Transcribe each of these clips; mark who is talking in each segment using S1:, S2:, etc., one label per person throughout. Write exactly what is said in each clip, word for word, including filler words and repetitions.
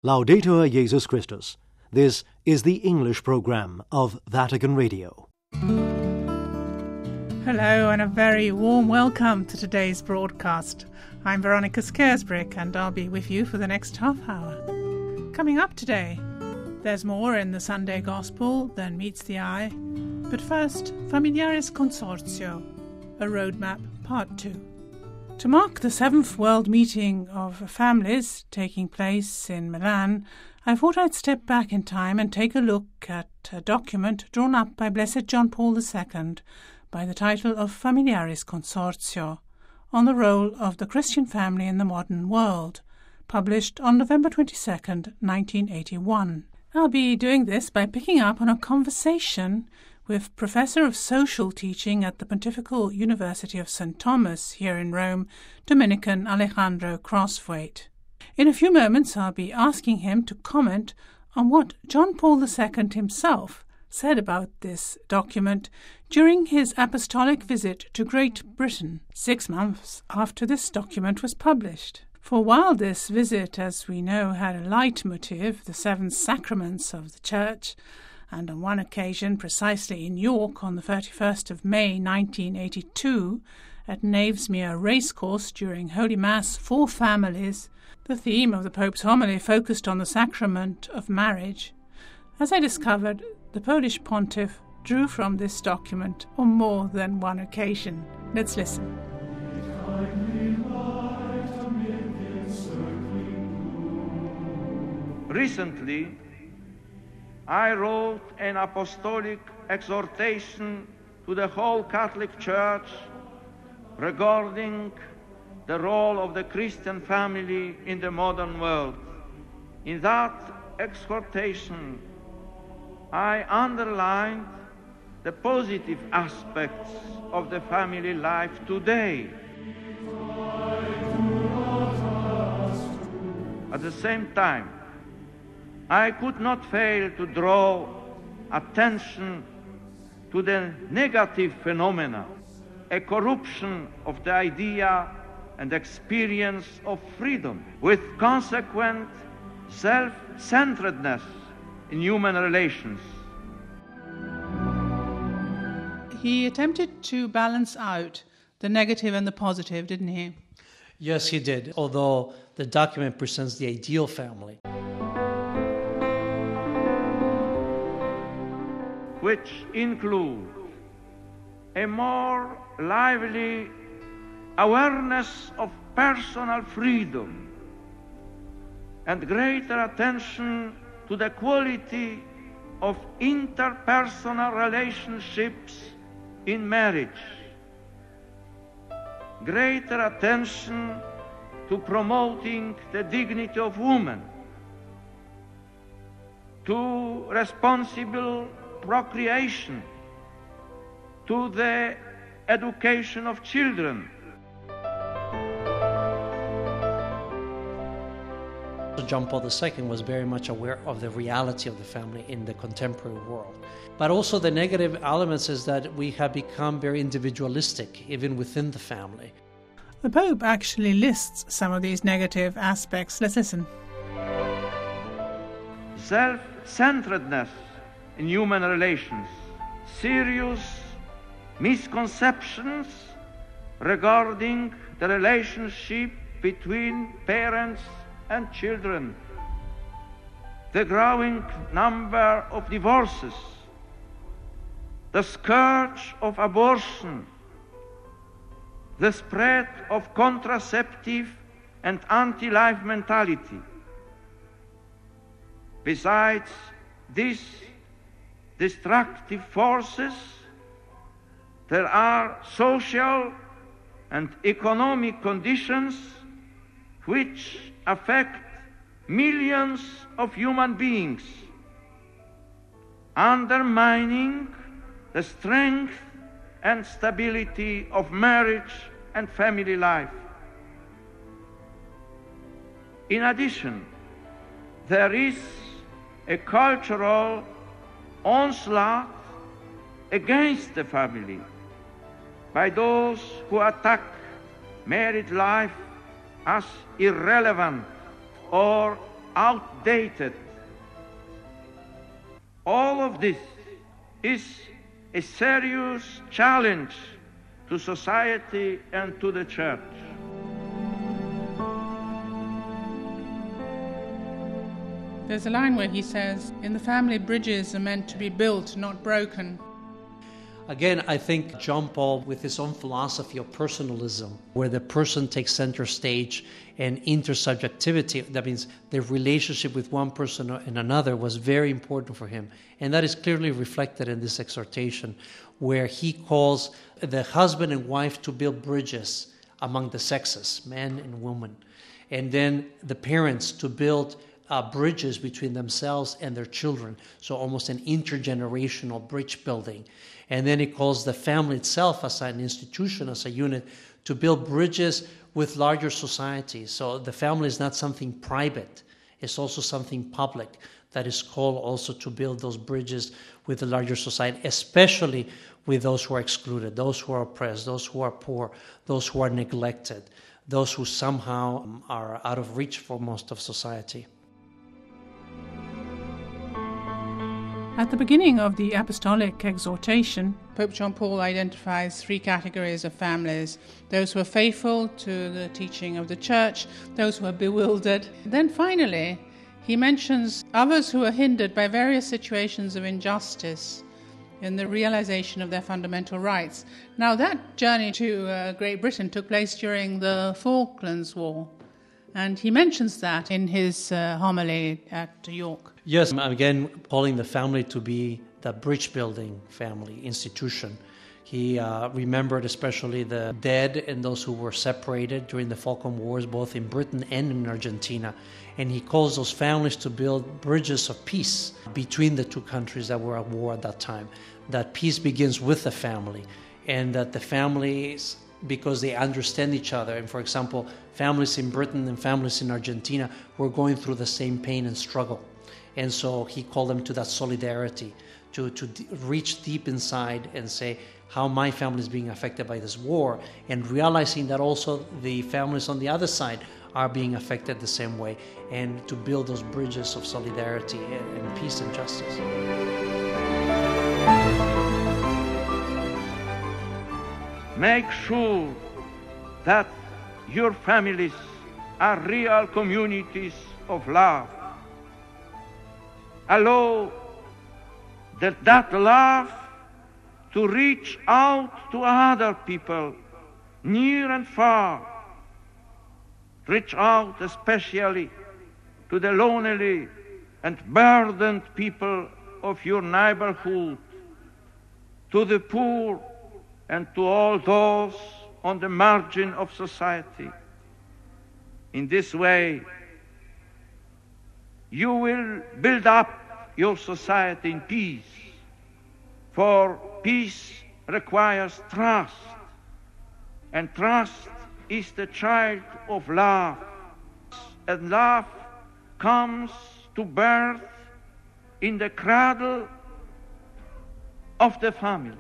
S1: Laudetur Jesus Christus. This is the English program of Vatican Radio.
S2: Hello and a very warm welcome to today's broadcast. I'm Veronica Scaresbrick and I'll be with you for the next half hour. Coming up today, there's more in the Sunday Gospel than meets the eye. But first, Familiaris Consortio, a roadmap, part two. To mark the seventh World Meeting of Families taking place in Milan, I thought I'd step back in time and take a look at a document drawn up by Blessed John Paul the Second by the title of Familiaris Consortio, on the role of the Christian family in the modern world, published on November twenty-second, nineteen eighty-one. I'll be doing this by picking up on a conversation with Professor of Social Teaching at the Pontifical University of Saint Thomas here in Rome, Dominican Alejandro Crosswaite. In a few moments I'll be asking him to comment on what John Paul the Second himself said about this document during his apostolic visit to Great Britain, six months after this document was published. For while this visit, as we know, had a leitmotif, the seven sacraments of the Church, and on one occasion, precisely in York on the thirty-first of May nineteen eighty-two, at Knavesmere Racecourse during Holy Mass for families, the theme of the Pope's homily focused on the sacrament of marriage. As I discovered, the Polish pontiff drew from this document on more than one occasion. Let's listen.
S3: Recently, I wrote an apostolic exhortation to the whole Catholic Church regarding the role of the Christian family in the modern world. In that exhortation, I underlined the positive aspects of the family life today. At the same time, I could not fail to draw attention to the negative phenomena, a corruption of the idea and experience of freedom, with consequent self-centeredness in human relations.
S2: He attempted to balance out the negative and the positive, didn't he?
S4: Yes, he did, although the document presents the ideal family,
S3: which include a more lively awareness of personal freedom and greater attention to the quality of interpersonal relationships in marriage, greater attention to promoting the dignity of women, to responsible procreation, to the education of children.
S4: John Paul the Second was very much aware of the reality of the family in the contemporary world. But also the negative elements is that we have become very individualistic, even within the family.
S2: The Pope actually lists some of these negative aspects. Let's listen.
S3: Self-centeredness in human relations, serious misconceptions regarding the relationship between parents and children, the growing number of divorces, the scourge of abortion, the spread of contraceptive and anti-life mentality. Besides these destructive forces, there are social and economic conditions which affect millions of human beings, undermining the strength and stability of marriage and family life. In addition, there is a cultural onslaught against the family by those who attack married life as irrelevant or outdated. All of this is a serious challenge to society and to the church.
S2: There's a line where he says, "In the family, bridges are meant to be built, not broken."
S4: Again, I think John Paul, with his own philosophy of personalism, where the person takes center stage and intersubjectivity, that means the relationship with one person and another, was very important for him. And that is clearly reflected in this exhortation, where he calls the husband and wife to build bridges among the sexes, men and women. And then the parents to build Uh, bridges between themselves and their children, so almost an intergenerational bridge building. And then he calls the family itself as an institution, as a unit, to build bridges with larger society. So the family is not something private, it's also something public that is called also to build those bridges with the larger society, especially with those who are excluded, those who are oppressed, those who are poor, those who are neglected, those who somehow are out of reach for most of society.
S2: At the beginning of the apostolic exhortation, Pope John Paul identifies three categories of families: those who are faithful to the teaching of the Church, those who are bewildered. Then finally, he mentions others who are hindered by various situations of injustice in the realization of their fundamental rights. Now, that journey to uh, Great Britain took place during the Falklands War, and he mentions that in his uh, homily at York.
S4: Yes, again, calling the family to be the bridge-building family institution. He uh, remembered especially the dead and those who were separated during the Falkland Wars, both in Britain and in Argentina. And he calls those families to build bridges of peace between the two countries that were at war at that time. That peace begins with the family, and that the families, because they understand each other. And for example, families in Britain and families in Argentina were going through the same pain and struggle. And so he called them to that solidarity, to, to d- reach deep inside and say how my family is being affected by this war, and realizing that also the families on the other side are being affected the same way, and to build those bridges of solidarity and, and peace and justice.
S3: Make sure that your families are real communities of love. Allow that, that love to reach out to other people, near and far. Reach out especially to the lonely and burdened people of your neighborhood, to the poor, and to all those on the margin of society. In this way, you will build up your society in peace, for peace requires trust, and trust is the child of love, and love comes to birth in the cradle of the family.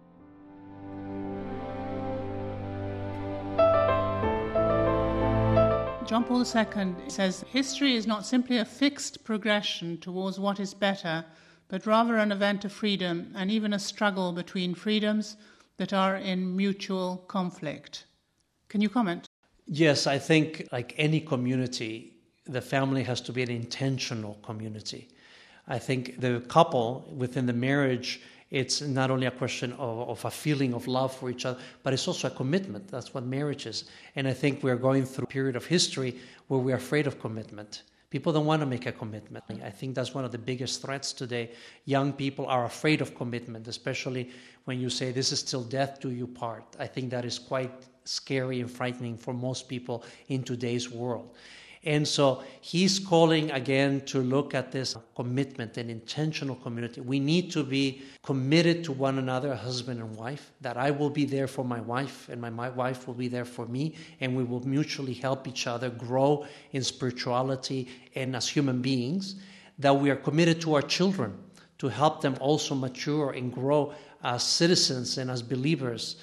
S2: John Paul the Second says, history is not simply a fixed progression towards what is better, but rather an event of freedom and even a struggle between freedoms that are in mutual conflict. Can you comment?
S4: Yes, I think like any community, the family has to be an intentional community. I think the couple within the marriage, it's not only a question of, of a feeling of love for each other, but it's also a commitment. That's what marriage is. And I think we're going through a period of history where we're afraid of commitment. People don't want to make a commitment. I think that's one of the biggest threats today. Young people are afraid of commitment, especially when you say, this is till death do you part. I think that is quite scary and frightening for most people in today's world. And so he's calling again to look at this commitment and intentional community. We need to be committed to one another, husband and wife, that I will be there for my wife and my, my wife will be there for me, and we will mutually help each other grow in spirituality and as human beings, that we are committed to our children to help them also mature and grow as citizens and as believers.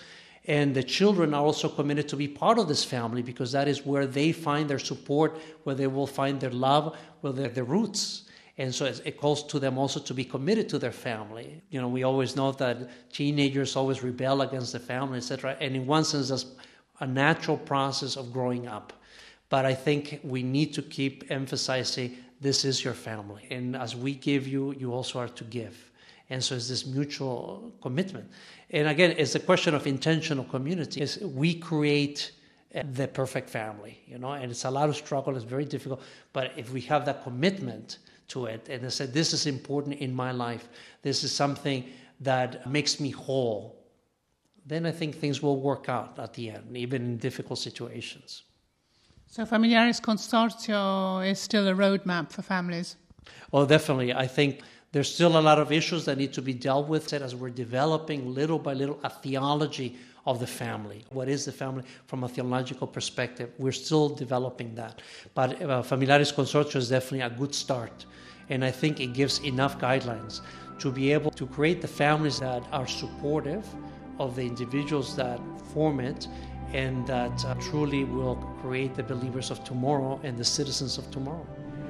S4: And the children are also committed to be part of this family because that is where they find their support, where they will find their love, where their, their roots. And so it calls to them also to be committed to their family. You know, we always know that teenagers always rebel against the family, et cetera. And in one sense, that's a natural process of growing up. But I think we need to keep emphasizing this is your family. And as we give you, you also are to give. And so it's this mutual commitment. And again, it's a question of intentional community. It's we create the perfect family, you know, and it's a lot of struggle, it's very difficult. But if we have that commitment to it, and I said, this is important in my life, this is something that makes me whole, then I think things will work out at the end, even in difficult situations.
S2: So Familiaris Consortio is still a roadmap for families?
S4: Oh, definitely. I think there's still a lot of issues that need to be dealt with as we're developing little by little a theology of the family. What is the family from a theological perspective? We're still developing that. But uh, Familiaris Consortio is definitely a good start. And I think it gives enough guidelines to be able to create the families that are supportive of the individuals that form it and that uh, truly will create the believers of tomorrow and the citizens of tomorrow.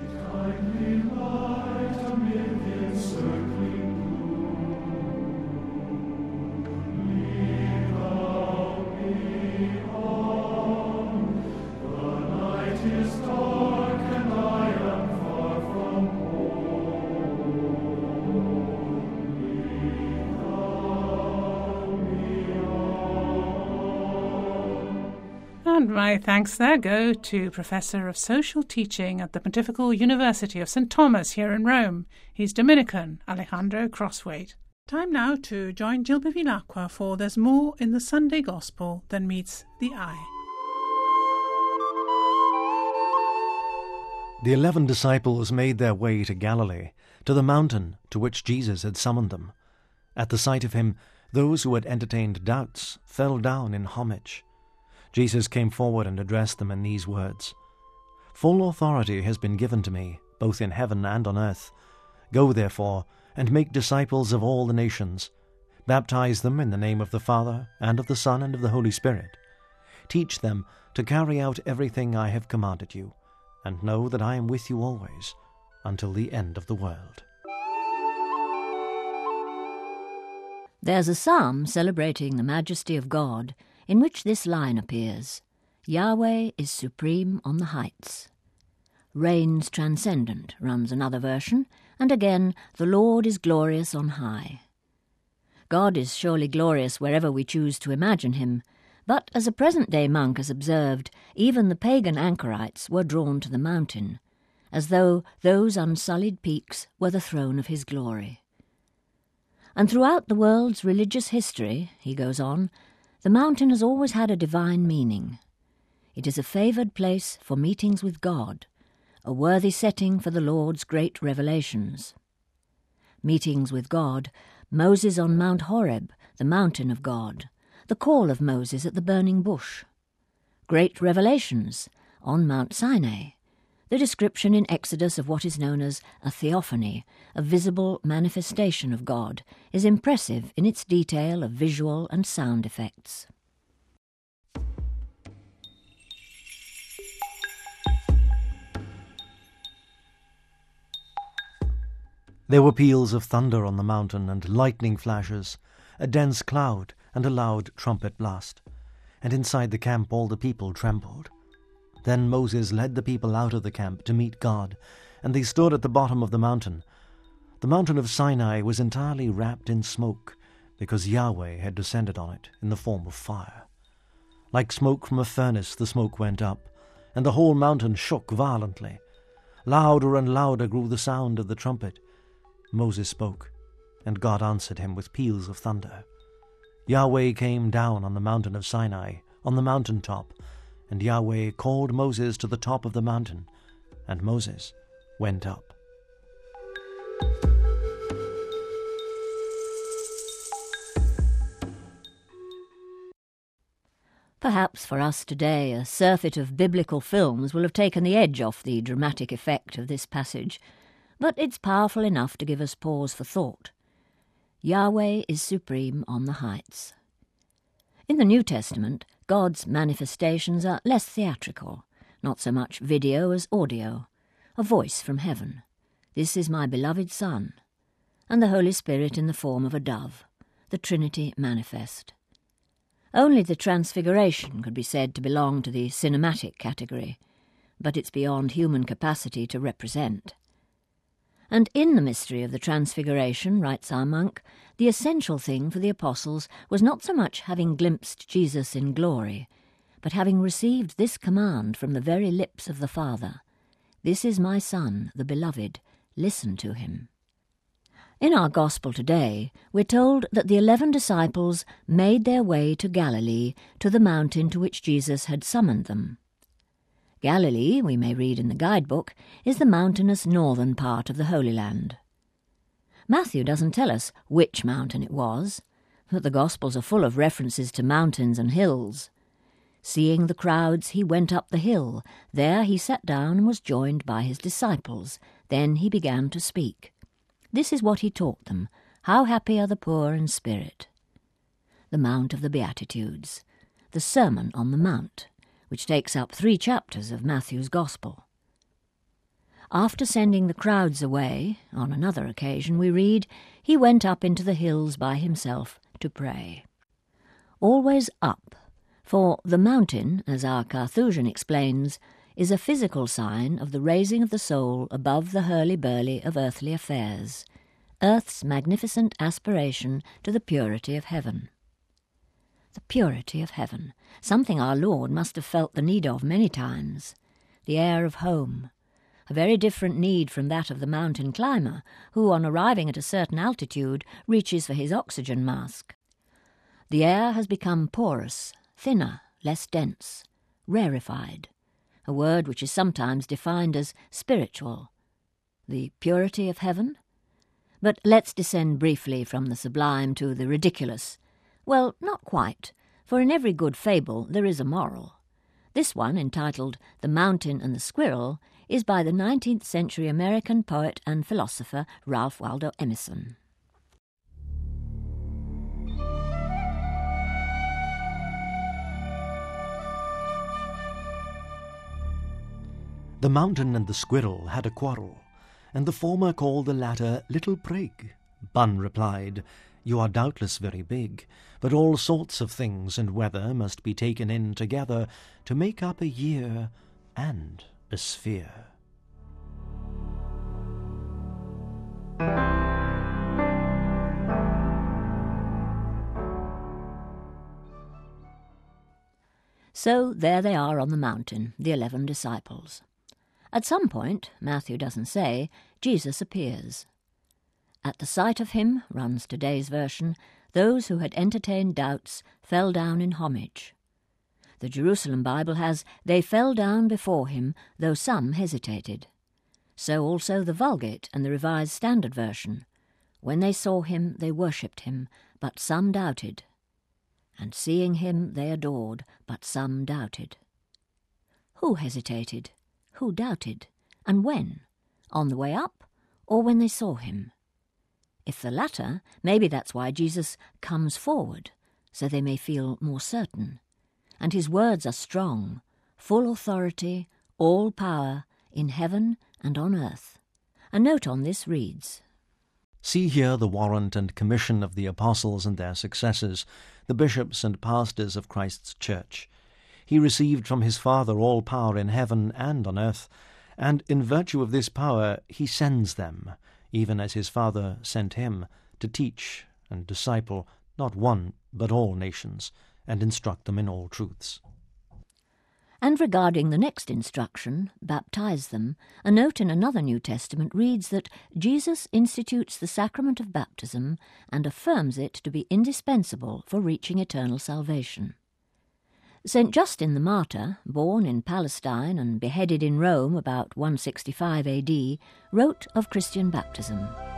S2: And my thanks there go to Professor of Social Teaching at the Pontifical University of Saint Thomas here in Rome. He's Dominican, Alejandro Crosswaite. Time now to join Jill Bevilacqua for There's More in the Sunday Gospel Than Meets the Eye.
S1: The eleven disciples made their way to Galilee, to the mountain to which Jesus had summoned them. At the sight of him, those who had entertained doubts fell down in homage. Jesus came forward and addressed them in these words, "Full authority has been given to me, both in heaven and on earth. Go, therefore, and make disciples of all the nations. Baptize them in the name of the Father, and of the Son, and of the Holy Spirit. Teach them to carry out everything I have commanded you, and know that I am with you always, until the end of the world."
S5: There's a psalm celebrating the majesty of God, in which this line appears, "Yahweh is supreme on the heights." "Reigns transcendent," runs another version, and again, "The Lord is glorious on high." God is surely glorious wherever we choose to imagine him, but as a present-day monk has observed, even the pagan anchorites were drawn to the mountain, as though those unsullied peaks were the throne of his glory. And throughout the world's religious history, he goes on, the mountain has always had a divine meaning. It is a favoured place for meetings with God, a worthy setting for the Lord's great revelations. Meetings with God, Moses on Mount Horeb, the mountain of God, the call of Moses at the burning bush. Great revelations on Mount Sinai, the description in Exodus of what is known as a theophany, a visible manifestation of God, is impressive in its detail of visual and sound effects.
S1: There were peals of thunder on the mountain and lightning flashes, a dense cloud and a loud trumpet blast, and inside the camp all the people trembled. Then Moses led the people out of the camp to meet God, and they stood at the bottom of the mountain. The mountain of Sinai was entirely wrapped in smoke, because Yahweh had descended on it in the form of fire. Like smoke from a furnace the smoke went up, and the whole mountain shook violently. Louder and louder grew the sound of the trumpet. Moses spoke, and God answered him with peals of thunder. Yahweh came down on the mountain of Sinai, on the mountain top, and Yahweh called Moses to the top of the mountain, and Moses went up.
S5: Perhaps for us today, a surfeit of biblical films will have taken the edge off the dramatic effect of this passage, but it's powerful enough to give us pause for thought. Yahweh is supreme on the heights. In the New Testament, God's manifestations are less theatrical, not so much video as audio, a voice from heaven. This is my beloved Son, and the Holy Spirit in the form of a dove, the Trinity manifest. Only the Transfiguration could be said to belong to the cinematic category, but it's beyond human capacity to represent. And in the mystery of the Transfiguration, writes our monk, the essential thing for the apostles was not so much having glimpsed Jesus in glory, but having received this command from the very lips of the Father, "This is my Son, the beloved, listen to him." In our Gospel today, we're told that the eleven disciples made their way to Galilee, to the mountain to which Jesus had summoned them. Galilee, we may read in the guidebook, is the mountainous northern part of the Holy Land. Matthew doesn't tell us which mountain it was, but the Gospels are full of references to mountains and hills. Seeing the crowds, he went up the hill. There he sat down and was joined by his disciples. Then he began to speak. This is what he taught them. How happy are the poor in spirit. The Mount of the Beatitudes, the Sermon on the Mount, which takes up three chapters of Matthew's Gospel. After sending the crowds away, on another occasion we read, he went up into the hills by himself to pray. Always up, for the mountain, as our Carthusian explains, is a physical sign of the raising of the soul above the hurly-burly of earthly affairs, earth's magnificent aspiration to the purity of heaven. The purity of heaven, something our Lord must have felt the need of many times. The air of home, a very different need from that of the mountain climber, who, on arriving at a certain altitude, reaches for his oxygen mask. The air has become porous, thinner, less dense, rarefied, a word which is sometimes defined as spiritual. The purity of heaven? But let's descend briefly from the sublime to the ridiculous. Well, not quite, for in every good fable there is a moral. This one, entitled The Mountain and the Squirrel, is by the nineteenth century American poet and philosopher Ralph Waldo Emerson.
S1: The mountain and the squirrel had a quarrel, and the former called the latter Little Prig. Bun replied, "You are doubtless very big, but all sorts of things and weather must be taken in together to make up a year and a sphere."
S5: So there they are on the mountain, the eleven disciples. At some point, Matthew doesn't say, Jesus appears. At the sight of him, runs today's version, those who had entertained doubts fell down in homage. The Jerusalem Bible has, they fell down before him, though some hesitated. So also the Vulgate and the Revised Standard Version. When they saw him, they worshipped him, but some doubted. And seeing him, they adored, but some doubted. Who hesitated? Who doubted? And when? On the way up, or when they saw him? If the latter, maybe that's why Jesus comes forward, so they may feel more certain. And his words are strong, full authority, all power, in heaven and on earth. A note on this reads,
S1: See here the warrant and commission of the apostles and their successors, the bishops and pastors of Christ's church. He received from his Father all power in heaven and on earth, and in virtue of this power he sends them, even as his Father sent him, to teach and disciple not one but all nations, and instruct them in all truths.
S5: And regarding the next instruction, baptize them, a note in another New Testament reads that Jesus institutes the sacrament of baptism and affirms it to be indispensable for reaching eternal salvation. Saint Justin the Martyr, born in Palestine and beheaded in Rome about one sixty-five A D, wrote of Christian baptism.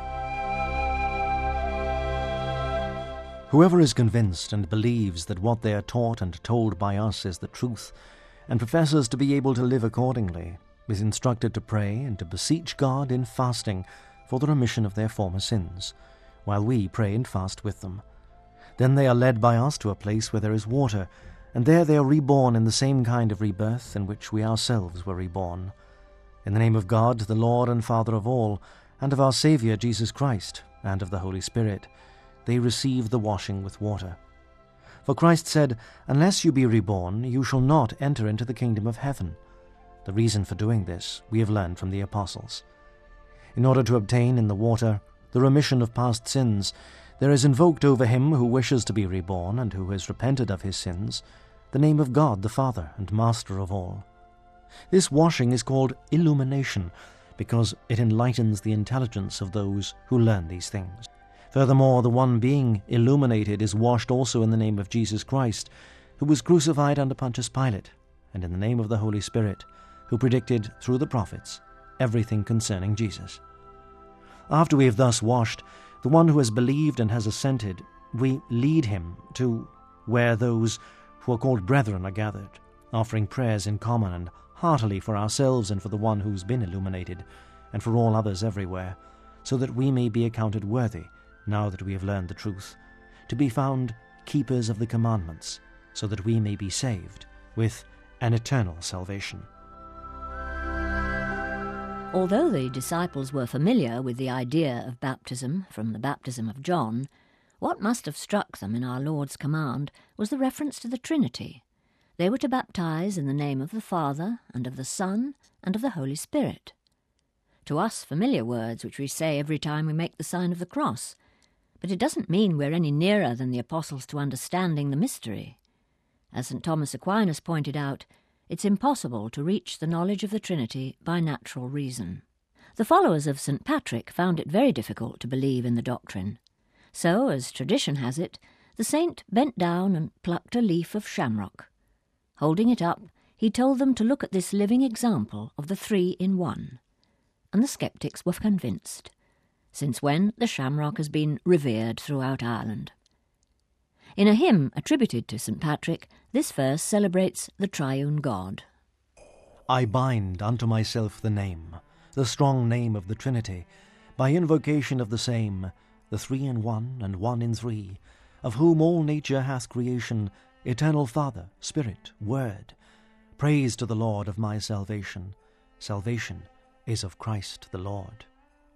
S1: Whoever is convinced and believes that what they are taught and told by us is the truth, and professes to be able to live accordingly, is instructed to pray and to beseech God in fasting for the remission of their former sins, while we pray and fast with them. Then they are led by us to a place where there is water, and there they are reborn in the same kind of rebirth in which we ourselves were reborn. In the name of God, the Lord and Father of all, and of our Saviour Jesus Christ, and of the Holy Spirit, they receive the washing with water. For Christ said, "Unless you be reborn, you shall not enter into the kingdom of heaven." The reason for doing this we have learned from the apostles. In order to obtain in the water the remission of past sins, there is invoked over him who wishes to be reborn and who has repented of his sins the name of God the Father and Master of all. This washing is called illumination, because it enlightens the intelligence of those who learn these things. Furthermore, the one being illuminated is washed also in the name of Jesus Christ, who was crucified under Pontius Pilate, and in the name of the Holy Spirit, who predicted through the prophets everything concerning Jesus. After we have thus washed the one who has believed and has assented, we lead him to where those who are called brethren are gathered, offering prayers in common and heartily for ourselves and for the one who's been illuminated, and for all others everywhere, so that we may be accounted worthy, now that we have learned the truth, to be found keepers of the commandments, so that we may be saved with an eternal salvation.
S5: Although the disciples were familiar with the idea of baptism from the baptism of John, what must have struck them in our Lord's command was the reference to the Trinity. They were to baptize in the name of the Father, and of the Son, and of the Holy Spirit. To us, familiar words which we say every time we make the sign of the cross, but it doesn't mean we're any nearer than the apostles to understanding the mystery. As Saint Thomas Aquinas pointed out, it's impossible to reach the knowledge of the Trinity by natural reason. The followers of Saint Patrick found it very difficult to believe in the doctrine. So, as tradition has it, the saint bent down and plucked a leaf of shamrock. Holding it up, he told them to look at this living example of the three in one. And the sceptics were convinced, since when the shamrock has been revered throughout Ireland. In a hymn attributed to Saint Patrick, this verse celebrates the triune God.
S1: I bind unto myself the name, the strong name of the Trinity, by invocation of the same, the three in one and one in three, of whom all nature hath creation, eternal Father, Spirit, Word. Praise to the Lord of my salvation. Salvation is of Christ the Lord.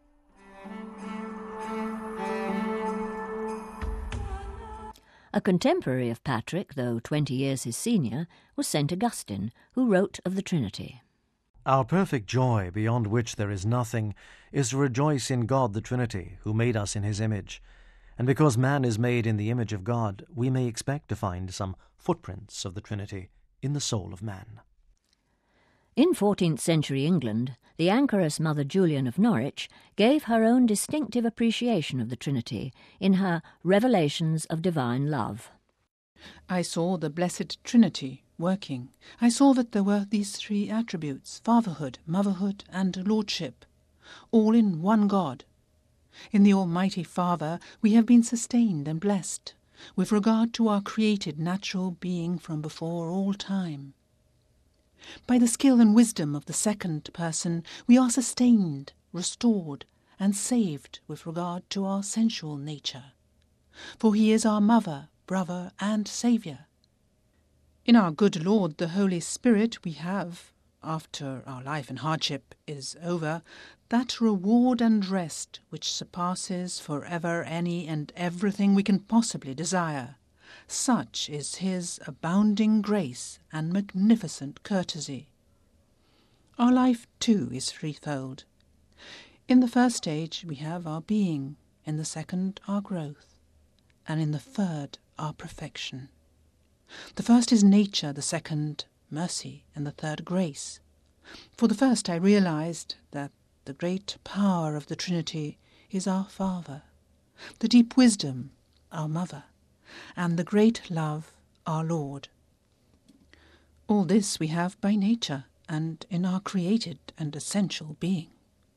S5: A contemporary of Patrick, though twenty years his senior, was Saint Augustine, who wrote of the Trinity.
S1: Our perfect joy, beyond which there is nothing, is to rejoice in God the Trinity, who made us in his image. And because man is made in the image of God, we may expect to find some footprints of the Trinity in the soul of man.
S5: In fourteenth century England, the anchoress Mother Julian of Norwich gave her own distinctive appreciation of the Trinity in her Revelations of Divine Love.
S2: I saw the Blessed Trinity working. I saw that there were these three attributes, fatherhood, motherhood, and lordship, all in one God. In the Almighty Father we have been sustained and blessed, with regard to our created natural being from before all time. By the skill and wisdom of the second person we are sustained, restored, and saved with regard to our sensual nature, for he is our mother, brother, and Saviour. In our good Lord the Holy Spirit we have, after our life and hardship is over, that reward and rest which surpasses for ever any and everything we can possibly desire. Such is his abounding grace and magnificent courtesy. Our life, too, is threefold. In the first stage we have our being, in the second our growth, and in the third our perfection. The first is nature, the second mercy, and the third grace. For the first I realized that the great power of the Trinity is our Father, the deep wisdom our Mother, and the great love our Lord. All this we have by nature and in our created and essential being.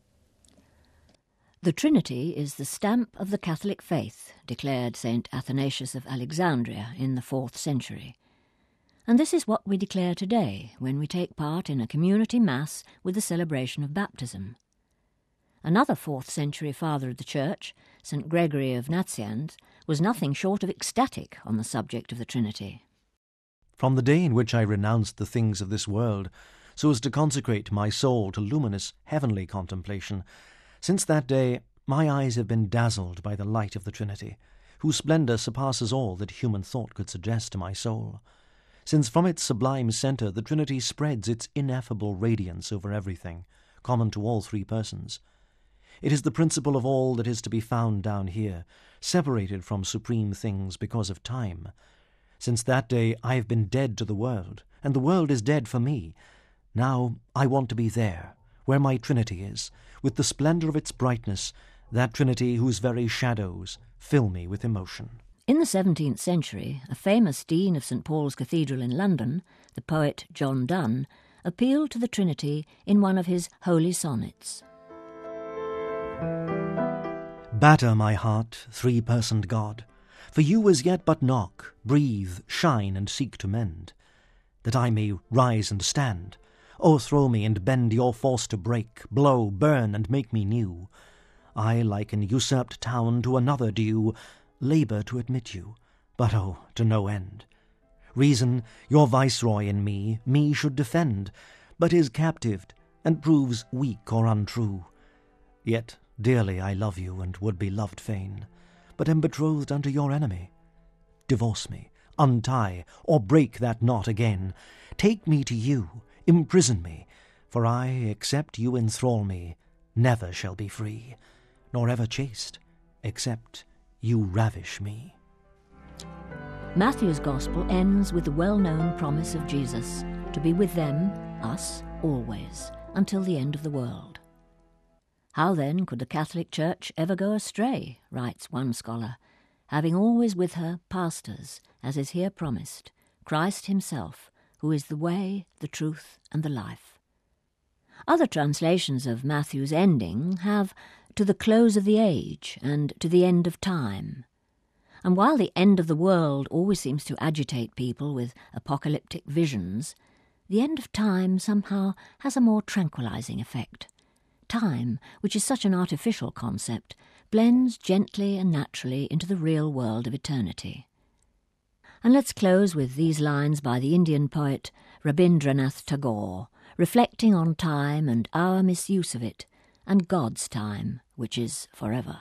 S5: The Trinity is the stamp of the Catholic faith, declared Saint Athanasius of Alexandria in the fourth century. And this is what we declare today when we take part in a community mass with the celebration of baptism. Another fourth century father of the Church, Saint Gregory of Nazianz, was nothing short of ecstatic on the subject of the Trinity.
S1: From the day in which I renounced the things of this world, so as to consecrate my soul to luminous heavenly contemplation, since that day my eyes have been dazzled by the light of the Trinity, whose splendour surpasses all that human thought could suggest to my soul, since from its sublime centre the Trinity spreads its ineffable radiance over everything, common to all three persons. It is the principle of all that is to be found down here, separated from supreme things because of time. Since that day I have been dead to the world, and the world is dead for me. Now I want to be there, where my Trinity is, with the splendour of its brightness, that Trinity whose very shadows fill me with emotion.
S5: In the seventeenth century, a famous dean of Saint Paul's Cathedral in London, the poet John Donne, appealed to the Trinity in one of his holy sonnets.
S1: Batter, my heart, three-personed God, for you as yet but knock, breathe, shine, and seek to mend, that I may rise and stand. O'erthrow me and bend your force to break, blow, burn, and make me new. I, like an usurped town to another due, labour to admit you, but oh, to no end. Reason, your viceroy in me, me should defend, but is captived, and proves weak or untrue. Yet dearly I love you, and would be loved fain, but am betrothed unto your enemy. Divorce me, untie, or break that knot again. Take me to you, imprison me, for I, except you enthrall me, never shall be free, nor ever chaste, except you ravish me.
S5: Matthew's Gospel ends with the well-known promise of Jesus to be with them, us, always, until the end of the world. How then could the Catholic Church ever go astray, writes one scholar, having always with her pastors, as is here promised, Christ himself, who is the way, the truth, and the life. Other translations of Matthew's ending have to the close of the age and to the end of time. And while the end of the world always seems to agitate people with apocalyptic visions, the end of time somehow has a more tranquilizing effect. Time, which is such an artificial concept, blends gently and naturally into the real world of eternity. And let's close with these lines by the Indian poet Rabindranath Tagore, reflecting on time and our misuse of it, and God's time, which is forever.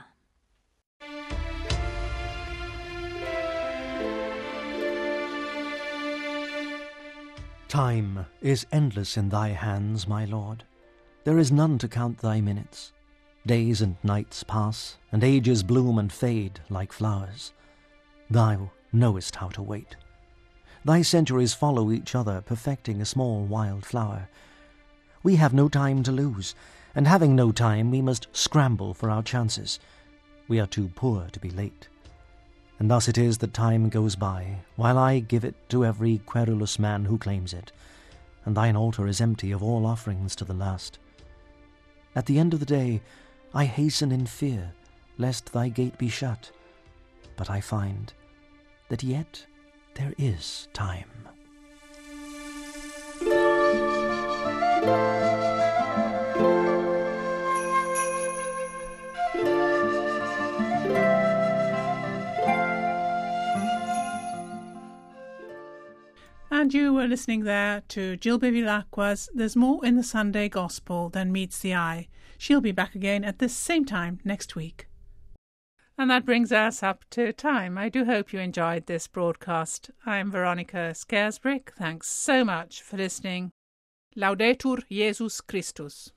S1: Time is endless in thy hands, my Lord. There is none to count thy minutes. Days and nights pass, and ages bloom and fade like flowers. Thou knowest how to wait. Thy centuries follow each other, perfecting a small wild flower. We have no time to lose, and having no time, we must scramble for our chances. We are too poor to be late. And thus it is that time goes by, while I give it to every querulous man who claims it, and thine altar is empty of all offerings to the last. At the end of the day, I hasten in fear, lest thy gate be shut, but I find that yet there is time.
S2: And you were listening there to Jill Bevilacqua's There's More in the Sunday Gospel Than Meets the Eye. She'll be back again at this same time next week. And that brings us up to time. I do hope you enjoyed this broadcast. I'm Veronica Scaresbrick. Thanks so much for listening. Laudetur Jesus Christus.